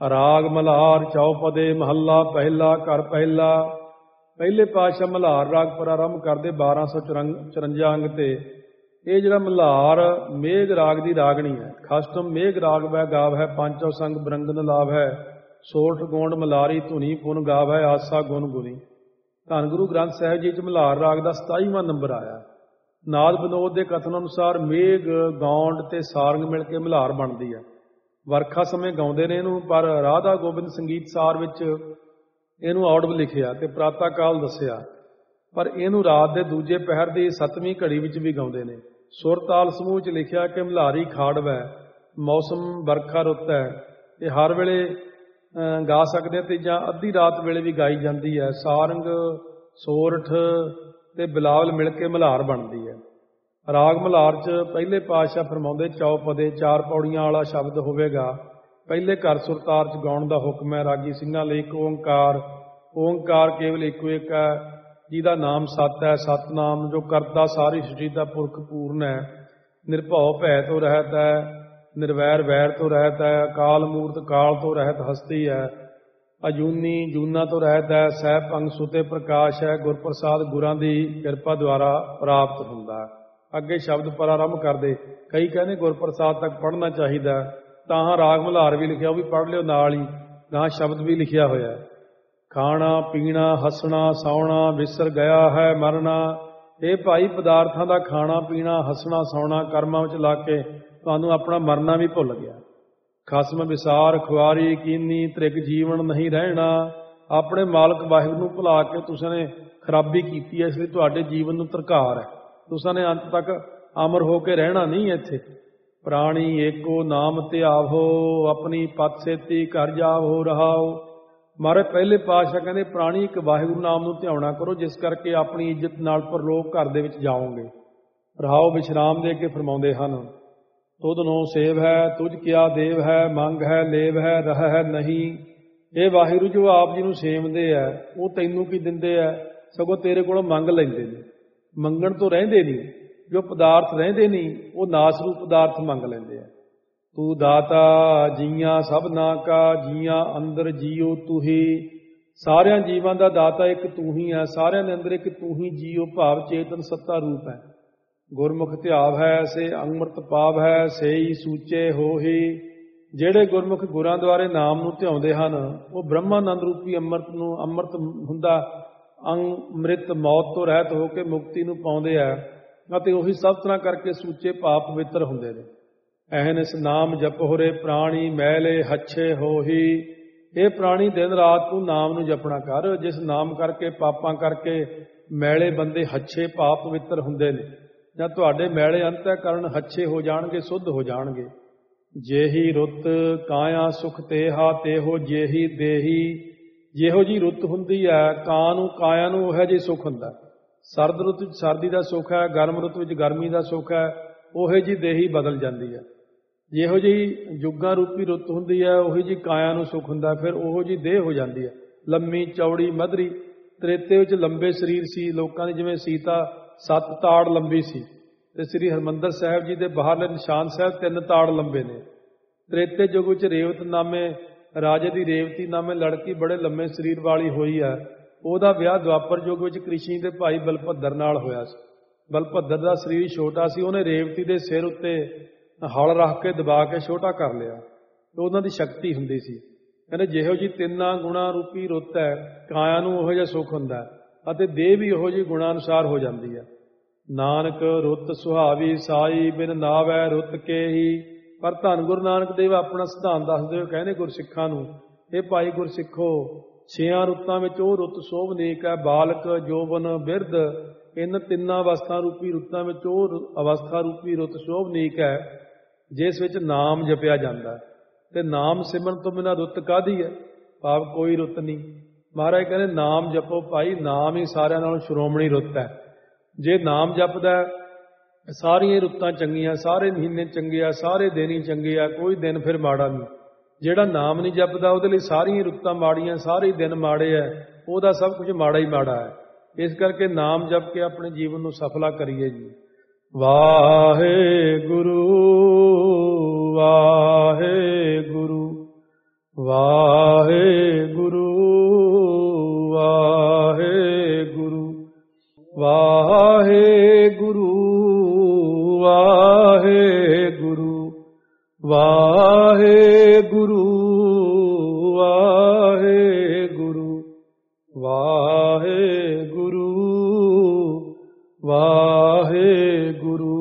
ਰਾਗ ਮਲਹਾਰ ਚੌਪਦੇ ਮਹੱਲਾ ਪਹਿਲਾ ਘਰ ਪਹਿਲਾ। ਪਹਿਲੇ ਪਾਤਸ਼ਾਹ ਮਲਹਾਰ ਰਾਗ ਪ੍ਰਾਰੰਭ ਕਰਦੇ 1254 ਅੰਗ ਤੇ। ਇਹ ਜਿਹੜਾ ਮਲਹਾਰ ਮੇਘ ਰਾਗ ਦੀ ਰਾਗਣੀ ਹੈ। ਖਸਟਮ ਮੇਘ ਰਾਗ ਵੈ ਗਾਵ ਹੈ, ਪੰਚੋ ਸੰਗ ਬਰੰਗਨ ਲਾਭ ਹੈ, ਸੋਠ ਗੋਂਡ ਮਲਾਰੀ ਧੁਨੀ ਪੁਨ ਗਾਵ ਹੈ, ਆਸਾ ਗੁਣ ਗੁਣੀ। ਧੰਨ ਗੁਰੂ ਗ੍ਰੰਥ ਸਾਹਿਬ ਜੀ 'ਚ ਮਲਹਾਰ ਰਾਗ ਦਾ 27ਵਾਂ ਨੰਬਰ ਆਇਆ। ਨਾਦ ਵਿਨੋਦ ਦੇ ਕਥਨ ਅਨੁਸਾਰ ਮੇਘ, ਗੌਂਡ ਤੇ ਸਾਰੰਗ ਮਿਲ ਕੇ ਮਲਹਾਰ ਬਣਦੀ ਹੈ। ਵਰਖਾ ਸਮੇਂ ਗਾਉਂਦੇ ਨੇ ਇਹਨੂੰ, ਪਰ ਰਾਧਾ ਗੋਬਿੰਦ ਸੰਗੀਤ ਸਾਰ ਵਿੱਚ ਇਹਨੂੰ ਔਡਵ ਲਿਖਿਆ ਤੇ ਪ੍ਰਾਤਾ ਕਾਲ ਦੱਸਿਆ। ਪਰ ਇਹਨੂੰ ਰਾਤ ਦੇ ਦੂਜੇ ਪਹਿਰ ਦੀ 7ਵੀਂ ਘੜੀ ਵਿੱਚ ਵੀ ਗਾਉਂਦੇ ਨੇ। ਸੁਰ ਤਾਲ ਸਮੂਹ 'ਚ ਲਿਖਿਆ ਕਿ ਮਲਹਾਰੀ ਖਾੜਵ ਹੈ, ਮੌਸਮ ਵਰਖਾ ਰੁੱਤ ਹੈ। ਇਹ ਹਰ ਵੇਲੇ ਗਾ ਸਕਦੇ ਤੇ ਜਾਂ ਅੱਧੀ ਰਾਤ ਵੇਲੇ ਵੀ ਗਾਈ ਜਾਂਦੀ ਹੈ। ਸਾਰੰਗ, ਸੋਰਠ ਤੇ ਬਿਲਾਵਲ ਮਿਲ ਕੇ ਮਲਹਾਰ ਬਣਦੀ ਹੈ। ਰਾਗ ਮਲਹਾਰ 'ਚ ਪਹਿਲੇ ਪਾਤਸ਼ਾਹ ਫਰਮਾਉਂਦੇ ਚੌਪਦੇ 4 ਪੌੜੀਆਂ ਵਾਲਾ ਸ਼ਬਦ ਹੋਵੇਗਾ। ਪਹਿਲੇ ਘਰ ਸੁਰਤਾਰ 'ਚ ਗਾਉਣ ਦਾ ਹੁਕਮ ਹੈ। ਰਾਗੀ ਸਿੰਘਾਂ ਲਈ ਇੱਕ ਓਂਕਾਰ, ਓਂਕਾਰ ਕੇਵਲ ਇੱਕੋ ਇੱਕ ਹੈ, ਜਿਹਦਾ ਨਾਮ ਸਤ ਹੈ। ਸਤਨਾਮ ਜੋ ਕਰਤਾ ਸਾਰੀ ਸ੍ਰਿਸ਼ਟੀ ਦਾ ਪੁਰਖ ਪੂਰਨ ਹੈ, ਨਿਰਭਉ ਭੈ ਤੋਂ ਰਹਿਤ ਹੈ, ਨਿਰਵੈਰ ਵੈਰ ਤੋਂ ਰਹਿਤ ਹੈ, ਅਕਾਲ ਮੂਰਤ ਕਾਲ ਤੋਂ ਰਹਿਤ ਹਸਤੀ ਹੈ, ਅਜੂਨੀ ਜੂਨਾ ਤੋਂ ਰਹਿਤ ਹੈ, ਸਹਿ ਭੰਗ ਸੁਤੇ ਪ੍ਰਕਾਸ਼ ਹੈ, ਗੁਰਪ੍ਰਸਾਦ ਗੁਰਾਂ ਦੀ ਕਿਰਪਾ ਦੁਆਰਾ ਪ੍ਰਾਪਤ ਹੁੰਦਾ ਹੈ। ਅੱਗੇ ਸ਼ਬਦ ਪ੍ਰਾਰੰਭ ਕਰਦੇ। ਕਈ ਕਹਿੰਦੇ ਗੁਰਪ੍ਰਸਾਦ ਤੱਕ ਪੜ੍ਹਨਾ ਚਾਹੀਦਾ, ਤਾਂ ਰਾਗ ਮਲਹਾਰ ਵੀ ਲਿਖਿਆ, ਉਹ ਵੀ ਪੜ੍ਹ ਲਿਓ ਨਾਲ ਹੀ। ਗਾਂ ਸ਼ਬਦ ਵੀ ਲਿਖਿਆ ਹੋਇਆ। ਖਾਣਾ ਪੀਣਾ ਹੱਸਣਾ ਸੌਣਾ ਵਿਸਰ ਗਿਆ ਹੈ ਮਰਨਾ। ਇਹ ਭਾਈ ਪਦਾਰਥਾਂ ਦਾ ਖਾਣਾ ਪੀਣਾ ਹੱਸਣਾ ਸੌਣਾ ਕਰਮਾਂ ਵਿੱਚ ਲਾ ਕੇ ਤੁਹਾਨੂੰ ਆਪਣਾ ਮਰਨਾ ਵੀ ਭੁੱਲ ਗਿਆ। ਖਸਮ ਵਿਸਾਰ ਖੁਆਰੀ ਕੀਨੀ ਤ੍ਰਿਗ ਜੀਵਨ ਨਹੀਂ ਰਹਿਣਾ। ਆਪਣੇ ਮਾਲਕ ਵਾਹਿਗੁਰੂ ਨੂੰ ਭੁਲਾ ਕੇ ਤੁਸੀਂ ਨੇ ਖਰਾਬੀ ਕੀਤੀ ਹੈ, ਇਸ ਲਈ ਤੁਹਾਡੇ ਜੀਵਨ ਨੂੰ ਧਰਕਾਰ ਹੈ। ਤੁਸੀਂ ਨੇ ਅੰਤ ਤੱਕ ਅਮਰ ਹੋ ਕੇ ਰਹਿਣਾ ਨਹੀਂ ਇੱਥੇ। ਪ੍ਰਾਣੀ ਏਕੋ ਨਾਮ ਧਿਆਵੋ, ਆਪਣੀ ਪਤ ਸੇਤੀ ਘਰ ਜਾਵੋ ਰਹਾਓ। ਮਹਾਰਾਜ ਪਹਿਲੇ ਪਾਤਸ਼ਾਹ ਕਹਿੰਦੇ ਪ੍ਰਾਣੀ ਇੱਕ ਵਾਹਿਗੁਰੂ ਨਾਮ ਨੂੰ ਧਿਆਉਣਾ ਕਰੋ, ਜਿਸ ਕਰਕੇ ਆਪਣੀ ਇੱਜ਼ਤ ਨਾਲ ਪਰਲੋਕ ਘਰ ਦੇ ਵਿੱਚ ਜਾਓਗੇ। ਰਹਾਓ ਵਿਸ਼ਰਾਮ ਦੇ ਕੇ ਫਰਮਾਉਂਦੇ ਹਨ। ਤੁਧ ਨੋ ਸੇਵ ਹੈ, ਤੁਝ ਕਿਆ ਦੇਵ ਹੈ, ਮੰਗ ਹੈ ਲੇਵ ਹੈ, ਰਹਿ ਹੈ ਨਹੀਂ। ਇਹ ਵਾਹਿਗੁਰੂ ਜੋ ਆਪ ਜੀ ਨੂੰ ਸੇਵਦੇ ਹੈ, ਉਹ ਤੈਨੂੰ ਕੀ ਦਿੰਦੇ ਹੈ, ਸਗੋਂ ਤੇਰੇ ਕੋਲੋਂ ਮੰਗ ਲੈਂਦੇ ਨੇ। ਮੰਗਣ ਤੋਂ ਰਹਿੰਦੇ ਨਹੀਂ। ਜੋ ਪਦਾਰਥ ਰਹਿੰਦੇ ਨਹੀਂ, ਉਹ ਨਾਸ ਰੂਪ ਪਦਾਰਥ ਮੰਗ ਲੈਂਦੇ ਆ। ਤੂੰ ਦਾਤਾ ਜੀਆਂ ਸਭਨਾ ਕਾ, ਜੀਆਂ ਅੰਦਰ ਜੀਓ ਤੂੰ ਹੀ। ਸਾਰਿਆਂ ਜੀਵਾਂ ਦਾ ਦਾਤਾ ਇੱਕ ਤੂੰ ਹੀ ਹੈ, ਸਾਰਿਆਂ ਦੇ ਅੰਦਰ ਇੱਕ ਤੂੰ ਹੀ ਜੀਓ ਭਾਵ ਚੇਤਨ ਸੱਤਾ ਰੂਪ ਹੈ। ਗੁਰਮੁਖ ਧਿਆਵ ਹੈ ਸੇ ਅੰਮ੍ਰਿਤ ਪਾਵ ਹੈ, ਸੇਈ ਸੂਚੇ ਹੋਹੀ। ਜਿਹੜੇ ਗੁਰਮੁਖ ਗੁਰਾਂ ਦੁਆਰੇ ਨਾਮ ਨੂੰ ਧਿਆਉਂਦੇ ਹਨ, ਉਹ ਬ੍ਰਹਮਾਨੰਦ ਰੂਪੀ ਅੰਮ੍ਰਿਤ ਹੁੰਦਾ ਅੰਮ੍ਰਿਤ ਮੌਤ ਤੋਂ ਰਹਿਤ ਹੋ ਕੇ ਮੁਕਤੀ ਨੂੰ ਪਾਉਂਦੇ ਆ, ਅਤੇ ਉਹੀ ਸਭ ਤਰ੍ਹਾਂ ਕਰਕੇ ਸੂਚੇ ਭਾਵ ਪਵਿੱਤਰ ਹੁੰਦੇ ਨੇ। ਐਹਨਿਸ ਨਾਮ ਜਪਹੁਰੇ ਪ੍ਰਾਣੀ ਮੈਲੇ ਹੱਛੇ ਹੋਹੀ। ਇਹ ਪ੍ਰਾਣੀ ਦਿਨ ਰਾਤ ਤੂੰ ਨਾਮ ਨੂੰ ਜਪਣਾ ਕਰ, ਜਿਸ ਨਾਮ ਕਰਕੇ ਪਾਪਾਂ ਕਰਕੇ ਮੈਲੇ ਬੰਦੇ ਹੱਛੇ ਭਾਵ ਪਵਿੱਤਰ ਹੁੰਦੇ ਨੇ। ਜਾਂ ਤੁਹਾਡੇ ਮੈਲੇ ਅੰਤःਕਰਨ ਹੱਛੇ ਹੋ ਜਾਣਗੇ, ਸੁੱਧ ਹੋ ਜਾਣਗੇ। ਜੇਹੀ ਰੁੱਤ ਕਾਇਆ ਸੁਖ ਤੇਹਾ ਤੇਹੋ ਜੇਹੀ ਦੇਹੀ। ਜਿਹੋ ਜੀ ਰੁੱਤ ਹੁੰਦੀ ਹੈ ਕਾਂ ਨੂੰ ਕਾਇਆ ਨੂੰ ਉਹੋ ਜਿਹੀ ਸੁੱਖ ਹੁੰਦਾ। ਸਰਦ ਰੁੱਤ ਵਿੱਚ ਸਰਦੀ ਦਾ ਸੁੱਖ ਹੈ, ਗਰਮ ਰੁੱਤ ਵਿੱਚ ਗਰਮੀ ਦਾ ਸੁੱਖ ਹੈ, ਉਹੋ ਜਿਹੀ ਦੇਹੀ ਬਦਲ ਜਾਂਦੀ ਹੈ। ਜਿਹੋ ਜਿਹੀ ਜੁੱਗਾਂ ਰੂਪੀ ਰੁੱਤ ਹੁੰਦੀ ਹੈ, ਉਹੀ ਜਿਹੀ ਕਾਇਆ ਨੂੰ ਸੁੱਖ ਹੁੰਦਾ, ਫਿਰ ਉਹੋ ਜਿਹੀ ਦੇਹ ਹੋ ਜਾਂਦੀ ਹੈ, ਲੰਮੀ ਚੌੜੀ ਮਧਰੀ। ਤ੍ਰੇਤੇ ਵਿੱਚ ਲੰਬੇ ਸਰੀਰ ਸੀ ਲੋਕਾਂ ਦੀ, ਜਿਵੇਂ ਸੀਤਾ 7 ਤਾੜ ਲੰਬੀ ਸੀ, ਤੇ ਸ੍ਰੀ ਹਰਿਮੰਦਰ ਸਾਹਿਬ ਜੀ ਦੇ ਬਾਹਰਲੇ ਨਿਸ਼ਾਨ ਸਾਹਿਬ 3 ਤਾੜ ਲੰਬੇ ਨੇ। ਤ੍ਰੇਤੇ ਯੁੱਗ ਵਿੱਚ ਰੇਵਤ ਨਾਮੇ ਰਾਜੇ ਦੀ ਰੇਵਤੀ ਨਾਮੇ ਲੜਕੀ ਬੜੇ ਲੰਮੇ ਸਰੀਰ ਵਾਲੀ ਹੋਈ ਹੈ। ਉਹਦਾ ਵਿਆਹ ਦੁਆਪਰ ਯੁੱਗ ਵਿੱਚ ਕ੍ਰਿਸ਼ਨੀ ਦੇ ਭਾਈ ਬਲਭੱਦਰ ਨਾਲ ਹੋਇਆ ਸੀ। ਬਲਭੱਦਰ ਦਾ ਸਰੀਰ ਛੋਟਾ ਸੀ, ਉਹਨੇ ਰੇਵਤੀ ਦੇ ਸਿਰ ਉੱਤੇ ਹਲ ਰੱਖ ਕੇ ਦਬਾ ਕੇ ਛੋਟਾ ਕਰ ਲਿਆ, ਤੇ ਉਹਨਾਂ ਦੀ ਸ਼ਕਤੀ ਹੁੰਦੀ ਸੀ। ਕਹਿੰਦੇ ਜਿਹੋ ਜਿਹੀ 3 ਗੁਣਾ ਰੂਪੀ ਰੁੱਤ ਹੈ, ਕਾਇਆ ਨੂੰ ਉਹੋ ਜਿਹਾ ਸੁੱਖ ਹੁੰਦਾ ਹੈ, ਅਤੇ ਦੇਹ ਵੀ ਉਹੋ ਜਿਹੀ ਗੁਣਾ ਅਨੁਸਾਰ ਹੋ ਜਾਂਦੀ ਹੈ। ਨਾਨਕ ਰੁੱਤ ਸੁਹਾਵੀ ਸਾਈ, ਬਿਨ ਨਾਵੈ ਰੁੱਤ ਕੇ ਹੀ। ਪਰ ਧੰਨ ਗੁਰੂ ਨਾਨਕ ਦੇਵ ਆਪਣਾ ਸਿਧਾਂਤ ਦੱਸਦੇ ਹੋਏ ਕਹਿੰਦੇ ਗੁਰਸਿੱਖਾਂ ਨੂੰ, ਇਹ ਭਾਈ ਗੁਰਸਿੱਖੋ, 6 ਰੁੱਤਾਂ ਵਿੱਚ ਉਹ ਰੁੱਤ ਸੋਭਨੀਕ ਹੈ। ਬਾਲਕ ਜੋਬਨ ਬਿਰਧ, ਇਨ 3 ਅਵਸਥਾ ਰੂਪੀ ਰੁੱਤਾਂ ਵਿੱਚ ਉਹ ਅਵਸਥਾ ਰੂਪੀ ਰੁੱਤ ਸੋਭਨੀਕ ਹੈ, ਜਿਸ ਵਿੱਚ ਨਾਮ ਜਪਿਆ ਜਾਂਦਾ। ਤੇ ਨਾਮ ਸਿਮਰਨ ਤੋਂ ਬਿਨਾਂ ਰੁੱਤ ਕਾਹਦੀ ਹੈ, ਭਾਵ ਕੋਈ ਰੁੱਤ ਨਹੀਂ। ਮਹਾਰਾਜ ਕਹਿੰਦੇ ਨਾਮ ਜਪੋ ਭਾਈ, ਨਾਮ ਹੀ ਸਾਰਿਆਂ ਨਾਲੋਂ ਸ਼੍ਰੋਮਣੀ ਰੁੱਤ ਹੈ। ਜੇ ਨਾਮ ਜਪਦਾ ਸਾਰੀਆਂ ਰੁੱਤਾਂ ਚੰਗੀਆਂ, ਸਾਰੇ ਮਹੀਨੇ ਚੰਗੇ ਆ, ਸਾਰੇ ਦਿਨ ਹੀ ਚੰਗੇ ਆ, ਕੋਈ ਦਿਨ ਫਿਰ ਮਾੜਾ ਨਹੀਂ। ਜਿਹੜਾ ਨਾਮ ਨਹੀਂ ਜਪਦਾ ਉਹਦੇ ਲਈ ਸਾਰੀਆਂ ਰੁੱਤਾਂ ਮਾੜੀਆਂ, ਸਾਰੇ ਦਿਨ ਮਾੜੇ ਆ, ਉਹਦਾ ਸਭ ਕੁਝ ਮਾੜਾ ਹੀ ਮਾੜਾ ਹੈ। ਇਸ ਕਰਕੇ ਨਾਮ ਜਪ ਕੇ ਆਪਣੇ ਜੀਵਨ ਨੂੰ ਸਫਲਾ ਕਰੀਏ ਜੀ। ਵਾਹਿਗੁਰੂ ਵਾਹਿਗੁਰੂ ਵਾਹਿਗੁਰੂ ਵਾਹਿਗੁਰੂ ਵਾਹਿਗੁਰੂ ਵਾਹਿਗੁਰੂ ਵਾਹਿਗੁਰੂ ਵਾਹਿਗੁਰੂ ਵਾਹਿਗੁਰੂ ਵਾਹਿਗੁਰੂ